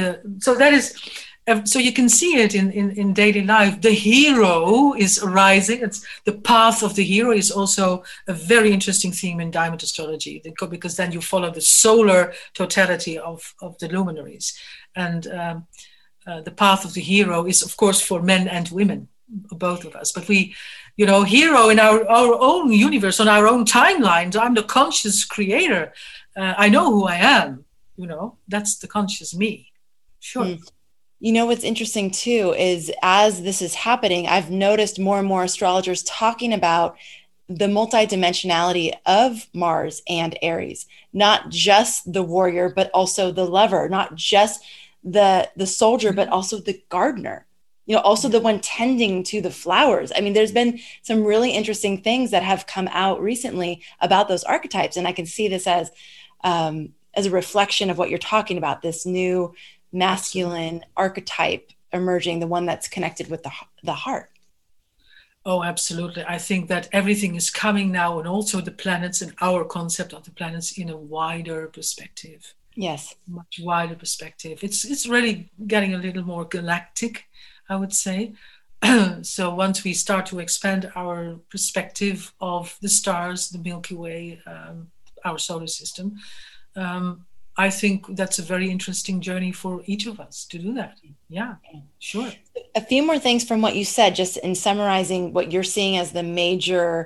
so you can see it in daily life. The hero is arising. It's the path of the hero is also a very interesting theme in diamond astrology, because then you follow the solar totality of the luminaries. And the path of the hero is, of course, for men and women, both of us. But we, hero in our own universe, on our own timelines. I'm the conscious creator. I know who I am, that's the conscious me. Sure. What's interesting too is as this is happening, I've noticed more and more astrologers talking about the multidimensionality of Mars and Aries, not just the warrior, but also the lover, not just the soldier, but also the gardener, also the one tending to the flowers. I mean, there's been some really interesting things that have come out recently about those archetypes. And I can see this as a reflection of what you're talking about, this new masculine archetype emerging, the one that's connected with the heart. Oh, absolutely. I think that everything is coming now, and also the planets and our concept of the planets in a wider perspective. Yes. Much wider perspective. It's really getting a little more galactic, I would say. So once we start to expand our perspective of the stars, the Milky Way, our solar system, I think that's a very interesting journey for each of us to do that. Yeah, sure. A few more things from what you said, just in summarizing what you're seeing as the major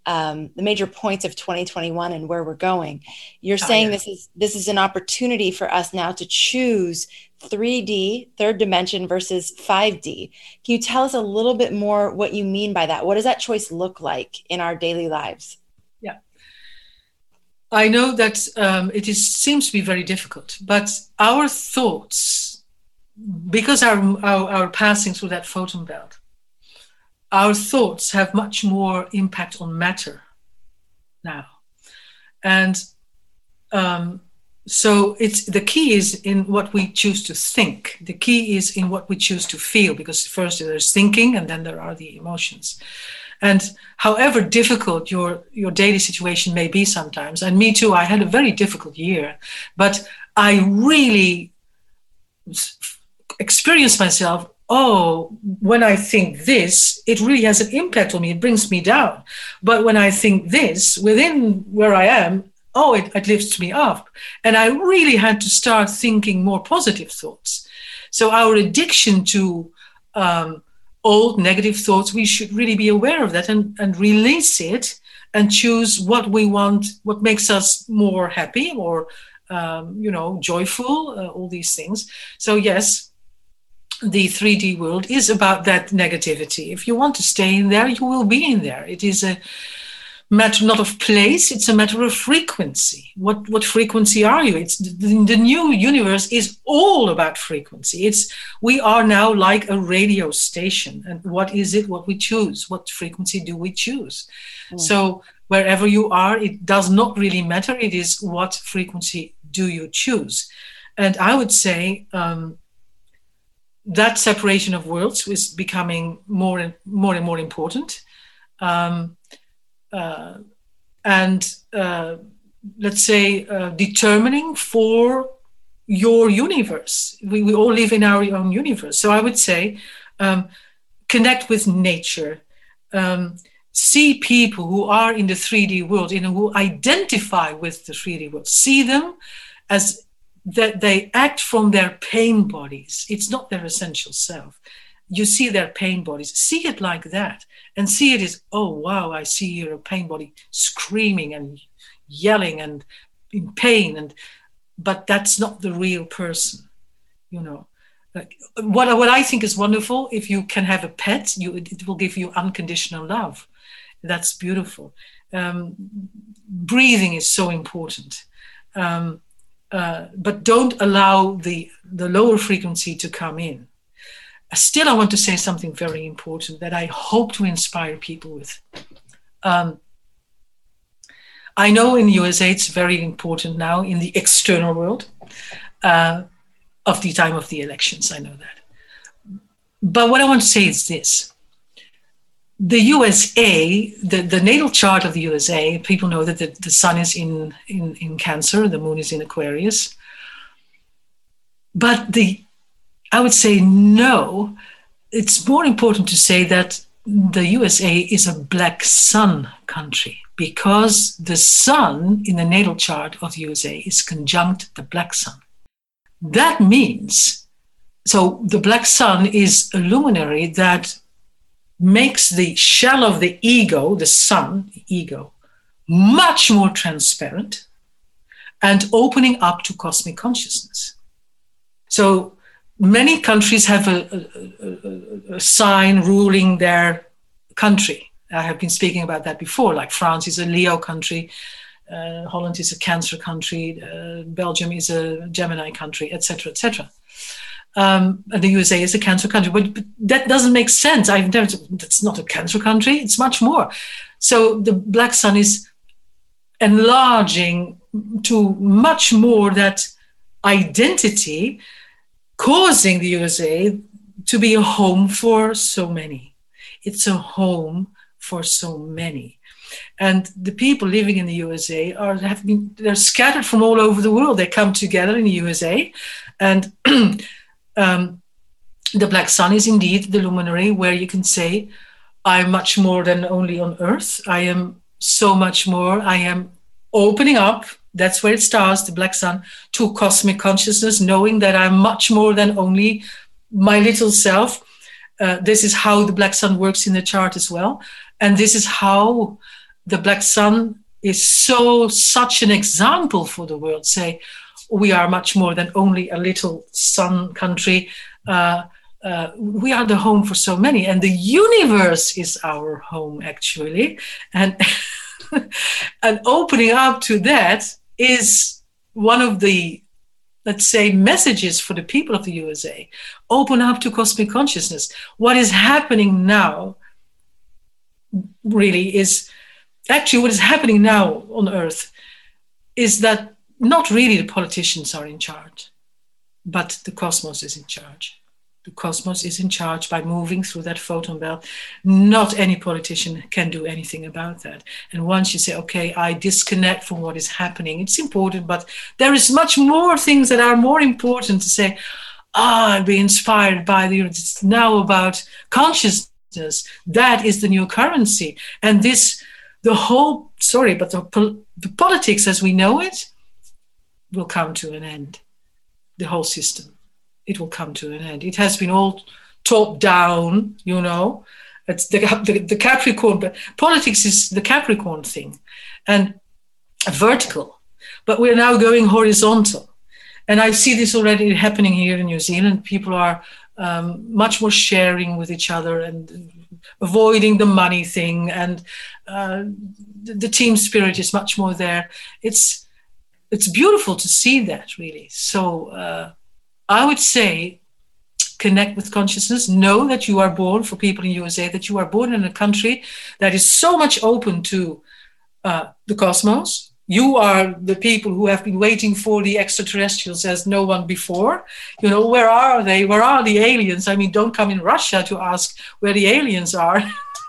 the major points of 2021 and where we're going. You're saying this is an opportunity for us now to choose 3D, third dimension versus 5D. Can you tell us a little bit more what you mean by that? What does that choice look like in our daily lives? Yeah. I know that seems to be very difficult, but our thoughts, because our passing through that photon belt, our thoughts have much more impact on matter now. And so the key is in what we choose to think. The key is in what we choose to feel, because first there's thinking and then there are the emotions. And however difficult your daily situation may be sometimes, and me too, I had a very difficult year, but I really experienced myself, when I think this, it really has an impact on me. It brings me down. But when I think this, within where I am, it lifts me up. And I really had to start thinking more positive thoughts. So our addiction to old negative thoughts, we should really be aware of that and release it and choose what we want, what makes us more happy or, joyful, all these things. So yes, the 3D world is about that negativity. If you want to stay in there, you will be in there. It is a matter not of place, it's a matter of frequency. What frequency are you? It's the new universe is all about frequency. We are now like a radio station. And what is it? What we choose? What frequency do we choose? So wherever you are, it does not really matter. It is what frequency do you choose? And I would say that separation of worlds is becoming more and more important. Let's say determining for your universe. We all live in our own universe. So I would say connect with nature. See people who are in the 3D world, who identify with the 3D world. See them as that they act from their pain bodies. It's not their essential self. You see their pain bodies. See it like that. And see it as, oh, wow, I see here a pain body screaming and yelling and in pain. But that's not the real person, What I think is wonderful, if you can have a pet, it will give you unconditional love. That's beautiful. Breathing is so important. But don't allow the lower frequency to come in. Still, I want to say something very important that I hope to inspire people with. I know in the USA it's very important now in the external world of the time of the elections. I know that. But what I want to say is this. The USA, the natal chart of the USA, people know that the sun is in Cancer, the moon is in Aquarius. But I would say no, it's more important to say that the USA is a black sun country because the sun in the natal chart of the USA is conjunct the black sun. That means, so the black sun is a luminary that makes the shell of the ego, the sun, the ego, much more transparent and opening up to cosmic consciousness. So many countries have a sign ruling their country. I have been speaking about that before, like France is a Leo country, Holland is a Cancer country, Belgium is a Gemini country, etc., etc. And the USA is a Cancer country, but that doesn't make sense. That's not a Cancer country, it's much more. So the black sun is enlarging to much more that identity, causing the USA to be a home for so many. It's a home for so many. And the people living in the USA they're scattered from all over the world. They come together in the USA, and the black sun is indeed the luminary where you can say, I'm much more than only on Earth. I am so much more. I am opening up. That's where it starts, the black sun, to cosmic consciousness, knowing that I'm much more than only my little self. This is how the black sun works in the chart as well. And this is how the black sun is such an example for the world. Say, we are much more than only a little sun country. We are the home for so many, and the universe is our home, actually. And and opening up to that is one of the, let's say, messages for the people of the USA. Open up to cosmic consciousness. What is happening now really is, actually what is happening now on Earth is that not really the politicians are in charge, but the cosmos is in charge. The cosmos is in charge by moving through that photon belt. Not any politician can do anything about that. And once you say, okay, I disconnect from what is happening, it's important, but there is much more things that are more important to say, I'll be inspired by it's now about consciousness. That is the new currency. And the politics as we know it will come to an end. The whole system. It will come to an end. It has been all top down, It's the Capricorn, but politics is the Capricorn thing, and vertical. But we're now going horizontal, and I see this already happening here in New Zealand. People are much more sharing with each other and avoiding the money thing, and the team spirit is much more there. It's beautiful to see that, really. So. I would say connect with consciousness. Know that you are born, for people in USA, that you are born in a country that is so much open to the cosmos. You are the people who have been waiting for the extraterrestrials as no one before. Where are they? Where are the aliens? I mean, don't come in Russia to ask where the aliens are.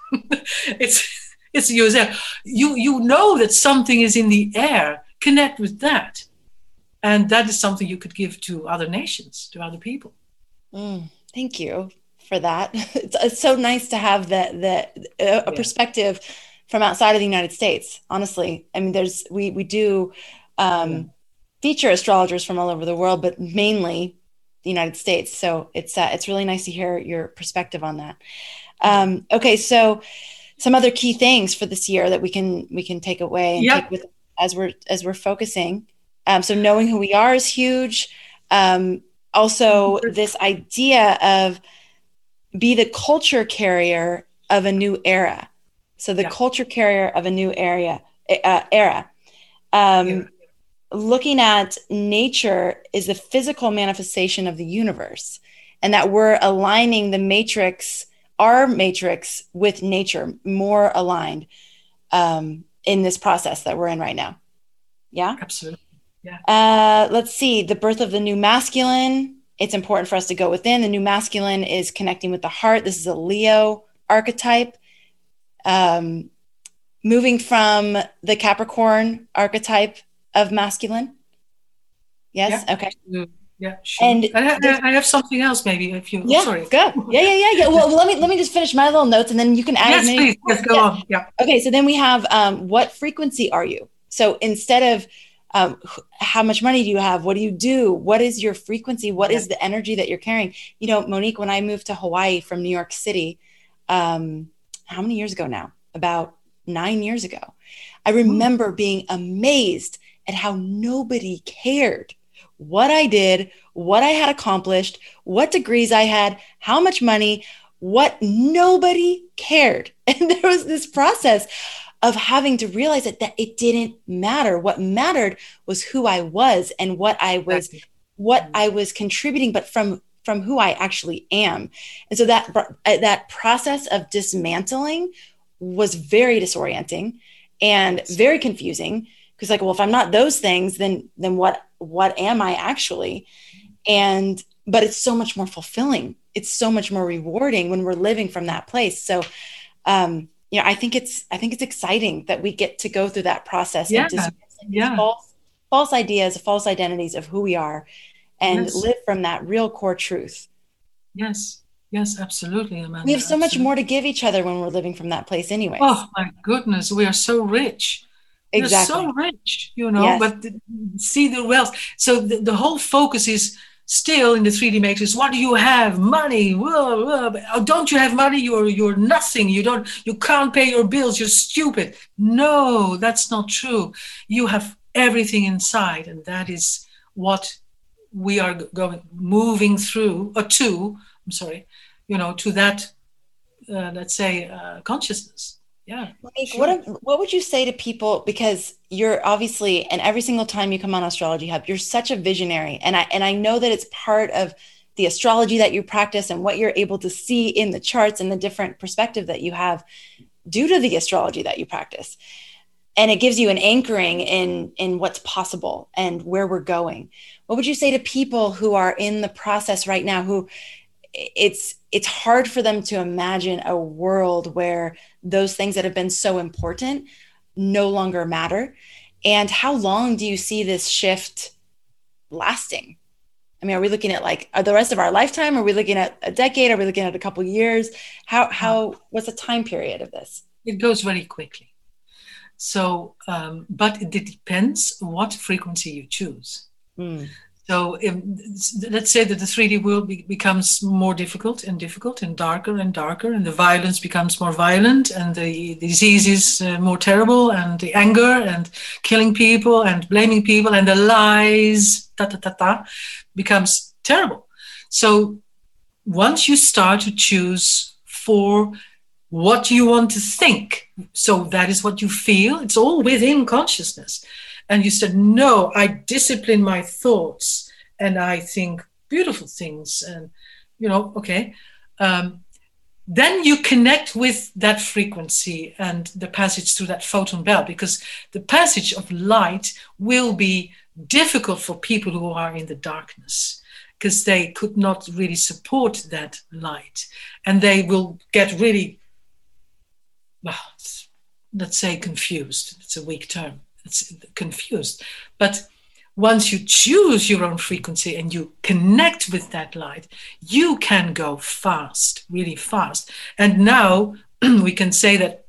It's USA. You know that something is in the air. Connect with that. And that is something you could give to other nations, to other people. Thank you for that. It's so nice to have a perspective from outside of the United States. Honestly, I mean, we do feature astrologers from all over the world, but mainly the United States. So it's really nice to hear your perspective on that. Okay, so some other key things for this year that we can take away and take with as we're focusing. So knowing who we are is huge. Also, this idea of be the culture carrier of a new era. So the culture carrier of a new era. Looking at nature is the physical manifestation of the universe, and that we're aligning our matrix with nature, more aligned in this process that we're in right now. Yeah, absolutely. Yeah. Let's see, the birth of the new masculine. It's important for us to go within. The new masculine is connecting with the heart. This is a Leo archetype. Moving from the Capricorn archetype of masculine. Yes. Yeah. Okay. Yeah. Sure. And I have something else, maybe, if you. Yeah. Sorry. Go. Yeah. Well, let me just finish my little notes, and then you can add. Yes, please. Yes, go on. Yeah. Okay. So then we have what frequency are you? So instead of how much money do you have? What do you do? What is your frequency? What is the energy that you're carrying? Monique, when I moved to Hawaii from New York City, how many years ago now? About 9 years ago. I remember being amazed at how nobody cared what I did, what I had accomplished, what degrees I had, how much money, nobody cared. And there was this process of having to realize that it didn't matter. What mattered was who I was and what I was contributing, but from who I actually am. And so that process of dismantling was very disorienting and very confusing, because if I'm not those things, then what am I actually? But it's so much more fulfilling. It's so much more rewarding when we're living from that place. So, I think it's exciting that we get to go through that process of false ideas, false identities of who we are, and live from that real core truth. Yes, absolutely, Amanda. We have so much more to give each other when we're living from that place anyway. Oh my goodness, we are so rich. Exactly. We're so rich, but see the wealth. So the whole focus is still in the 3D matrix. What do you have? Money. Whoa, whoa. Oh, don't you have money? You're nothing. You can't pay your bills. You're stupid. No, that's not true. You have everything inside, and that is what we are moving through, or to. I'm sorry, to that. Let's say consciousness. Yeah. Monique, sure. What would you say to people, because you're obviously, and every single time you come on Astrology Hub, you're such a visionary, and I know that it's part of the astrology that you practice and what you're able to see in the charts and the different perspective that you have due to the astrology that you practice, and it gives you an anchoring in what's possible and where we're going. What would you say to people who are in the process right now, who it's hard for them to imagine a world where those things that have been so important no longer matter? And how long do you see this shift lasting? I mean, are we looking at the rest of our lifetime? Are we looking at a decade? Are we looking at a couple of years? What's the time period of this? It goes very quickly. So, but it depends what frequency you choose. So let's say that the 3D world becomes more difficult and darker and darker, and the violence becomes more violent, and the disease is more terrible, and the anger and killing people and blaming people and the lies becomes terrible. So once you start to choose for what you want to think, so that is what you feel, it's all within consciousness. And you said, no, I discipline my thoughts and I think beautiful things. And, okay. Then you connect with that frequency and the passage through that photon belt, because the passage of light will be difficult for people who are in the darkness, because they could not really support that light. And they will get really, let's say, confused. It's a weak term. It's confused. But once you choose your own frequency and you connect with that light, you can go fast, really fast. And now we can say that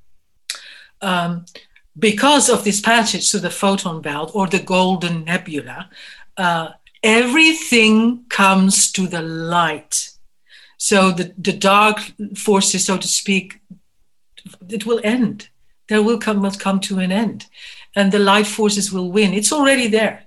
because of this passage to the photon belt or the golden nebula, everything comes to the light. So the dark forces, so to speak, it will end. There will come to an end. And the light forces will win. It's already there.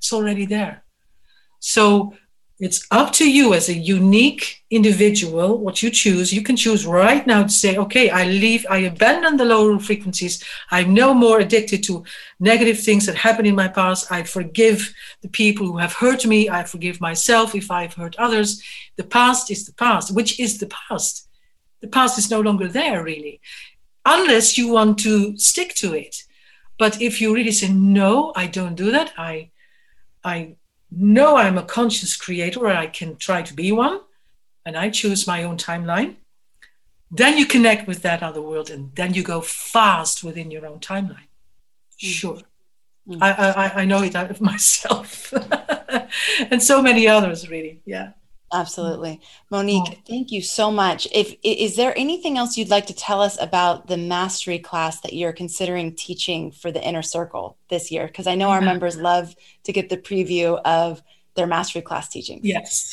So it's up to you as a unique individual what you choose. You can choose right now to say, okay, I abandon the lower frequencies. I'm no more addicted to negative things that happened in my past. I forgive the people who have hurt me. I forgive myself if I've hurt others. The past is the past. Which is the past? The past is no longer there, really, unless you want to stick to it. But if you really say, no, I don't do that, I know I'm a conscious creator, or I can try to be one, and I choose my own timeline, then you connect with that other world, and then you go fast within your own timeline. Sure. Mm-hmm. I know it out of myself. And so many others, really. Yeah. Absolutely. Monique, thank you so much. Is there anything else you'd like to tell us about the mastery class that you're considering teaching for the Inner Circle this year? Because I know our members love to get the preview of their mastery class teachings. Yes.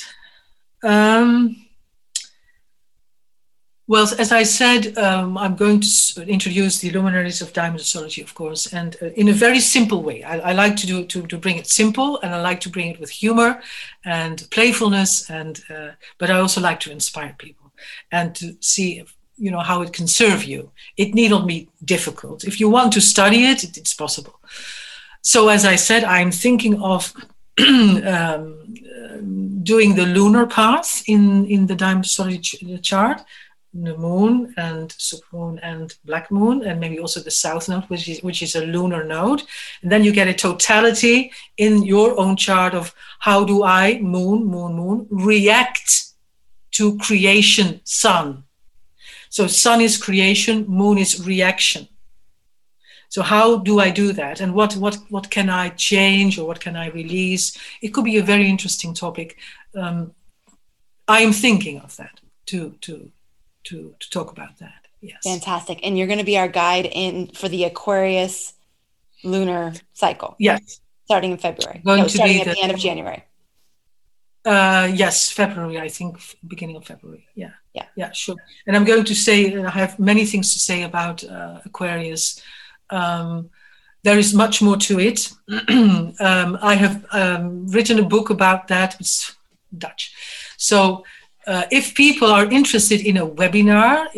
Well, as I said, I'm going to introduce the luminaries of Diamond Astrology, of course, and in a very simple way. I like to bring it simple, and I like to bring it with humor and playfulness, but I also like to inspire people and to see, how it can serve you. It need not be difficult. If you want to study it, it's possible. So, as I said, I'm thinking of doing the lunar path in the Diamond Astrology chart. The moon and supermoon and black moon, and maybe also the south node, which is a lunar node. And then you get a totality in your own chart of how do I, moon, react to creation, sun. So sun is creation, moon is reaction. So how do I do that? And what can I change, or what can I release? It could be a very interesting topic. I am thinking of that to talk about that. Yes. Fantastic. And you're going to be our guide for the Aquarius lunar cycle. Yes. Starting in February. Starting at the end of January. Yes, February, I think, beginning of February. Yeah. Yeah. Yeah, sure. And I'm going to say, I have many things to say about Aquarius. There is much more to it. I have written a book about that. It's Dutch. So if people are interested in a webinar,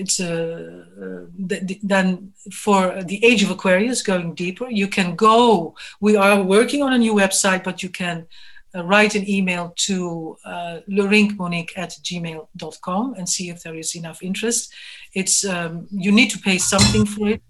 then for the Age of Aquarius, going deeper, you can go. We are working on a new website, but you can write an email to lorinkmonique@gmail.com and see if there is enough interest. It's you need to pay something for it.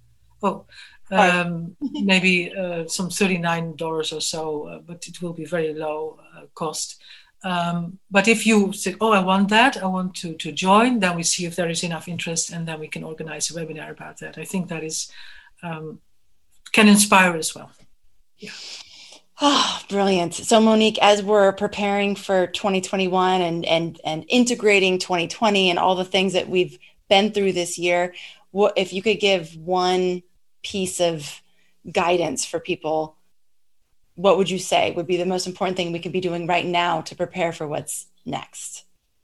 Maybe some $39 or so, but it will be very low cost. But if you say, oh, I want that, I want to join, then we see if there is enough interest, and then we can organize a webinar about that. I think that is can inspire as well. Yeah. Oh, brilliant. So Monique, as we're preparing for 2021 and integrating 2020 and all the things that we've been through this year, what if you could give one piece of guidance for people, what would you say would be the most important thing we could be doing right now to prepare for what's next?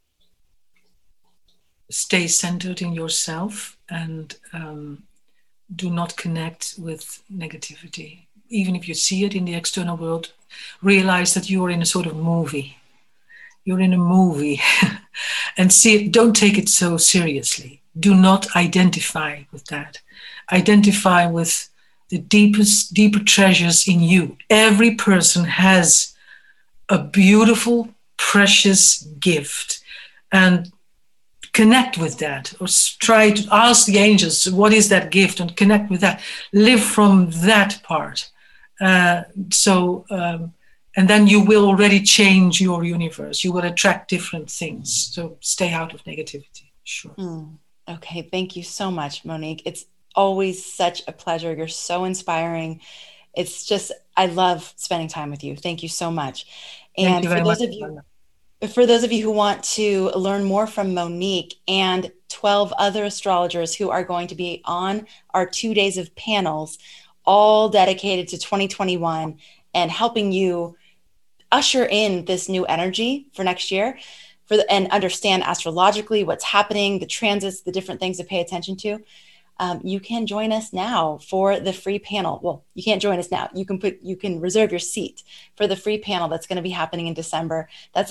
Stay centered in yourself and do not connect with negativity. Even if you see it in the external world, realize that you are in a sort of movie. You're in a movie and see it. Don't take it so seriously. Do not identify with that. Identify with the deeper treasures in you. Every person has a beautiful, precious gift, and connect with that, or try to ask the angels, what is that gift, and connect with that. Live from that part. And then you will already change your universe. You will attract different things. So stay out of negativity. Sure. Okay. Thank you so much, Monique. It's always such a pleasure. You're so inspiring. It's just, I love spending time with you. Thank you so much. And for those of you who want to learn more from Monique and 12 other astrologers who are going to be on our 2 days of panels, all dedicated to 2021 and helping you usher in this new energy for next year, and understand astrologically what's happening, the transits, the different things to pay attention to, you can join us now for the free panel. Well, you can't join us now. You can reserve your seat for the free panel that's going to be happening in December. That's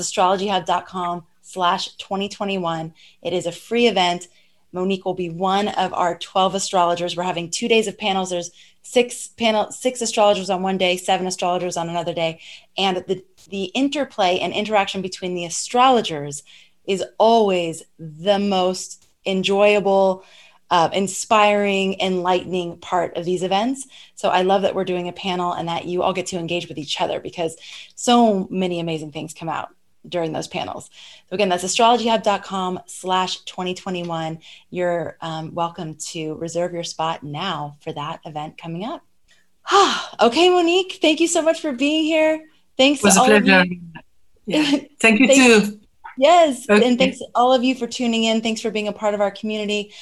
astrologyhub.com/2021. It is a free event. Monique will be one of our 12 astrologers. We're having 2 days of panels. There's 6 astrologers on one day, 7 astrologers on another day. And the interplay and interaction between the astrologers is always the most enjoyable, inspiring, enlightening part of these events. So I love that we're doing a panel and that you all get to engage with each other, because so many amazing things come out during those panels. So again, that's astrologyhub.com/2021. You're welcome to reserve your spot now for that event coming up. Okay, Monique, thank you so much for being here. Thanks to all of you. Yeah. Thank you too. Yes. Okay. And thanks to all of you for tuning in. Thanks for being a part of our community.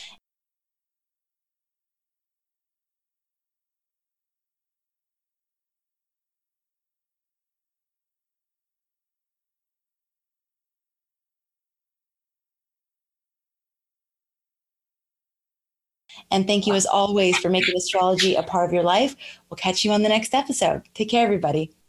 And thank you as always for making astrology a part of your life. We'll catch you on the next episode. Take care, everybody.